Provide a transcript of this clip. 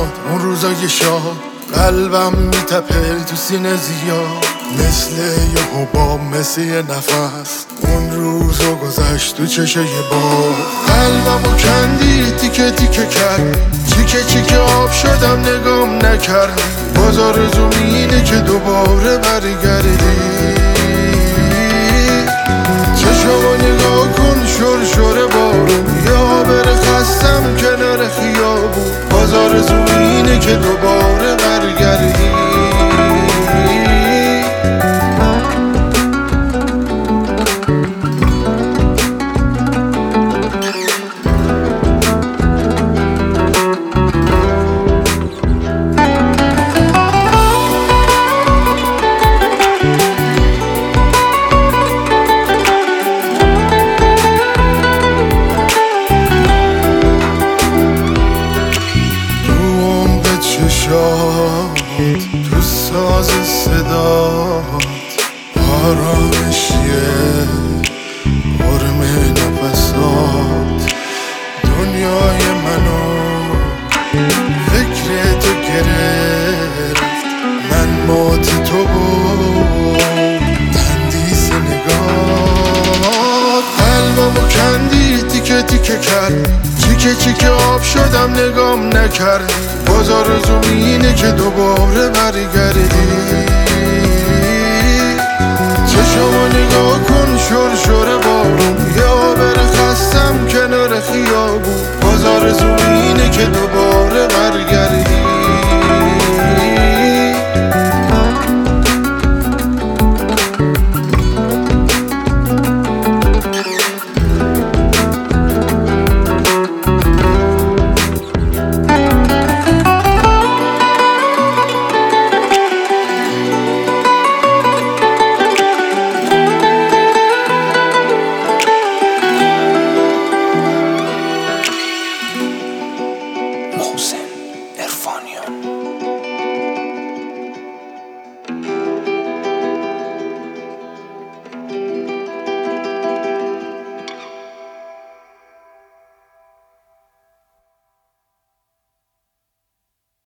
میاد اون روزای شاد، قلبم میتپه تو سینه زیاد، مثل یه حباب مثل یه نفس. اون روزو گذشت تو چشه یه بار، قلبمو کندی تیکه تیکه کردی، چیکه چیکه آب شدم نگام نکردی. باز آرزوم اینه که دوباره برگردی. چشمو نگاه کن شرشر بارون، یا بره خستم کنار خیابون. باز آرزوم اینه که دوباره برگردی. تو ساز صدات آرامشیه، حرم نفسات. دنیای منو فکر تو گرفت، من مات تو بود تندیس نگاه. قلبمو کندی تیکه تیکه کردی، چیکه چیکه آب شدم نگام نکردی. باز آرزوم اینه که دوباره برگردی. چشمو نگاه کن شرشر بارون، یا بره خستم کنار خیابون. باز آرزوم اینه که دوباره برگردی.